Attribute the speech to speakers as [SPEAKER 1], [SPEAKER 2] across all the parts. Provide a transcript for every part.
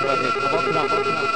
[SPEAKER 1] رغيف بطلع.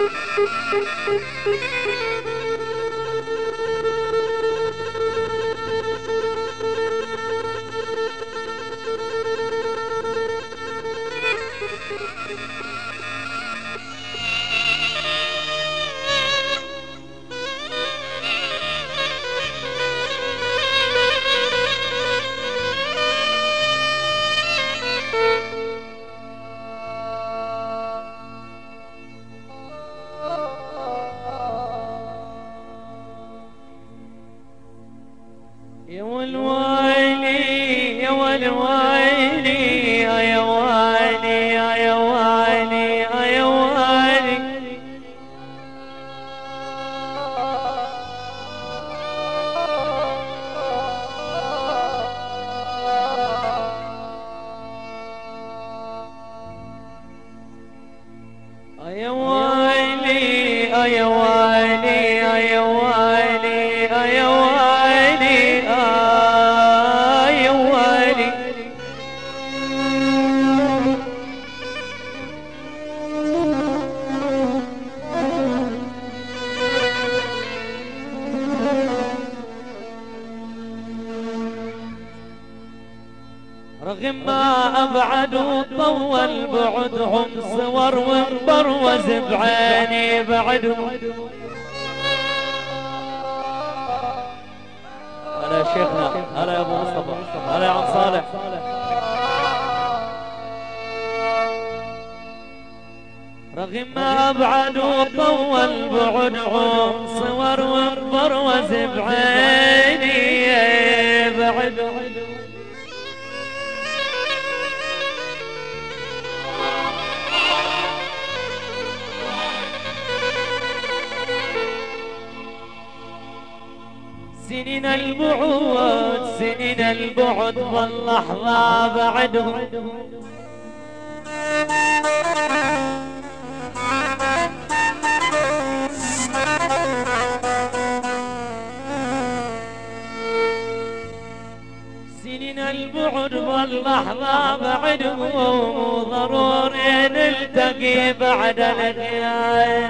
[SPEAKER 1] يا والويلي يا والويلي يا ويلي يا ويلي يا ويلي يا ويلي يا ويلي يا ويلي يا ويلي يا ويلي رغم ما أبعد وطول بعدهم صور ومبروز بعيني بعدهم. هلا يا شيخنا، هلا يا ابو مصطفى، هلا يا عم صالح. رغم ما ابعد وطول بعدهم صور ومبروز بعيني بعدهم. سنين البعد سنين البعد واللحظة بعدهم. سنين البعد واللحظة بعدهم، ضروري نلتقي بعد الغياب.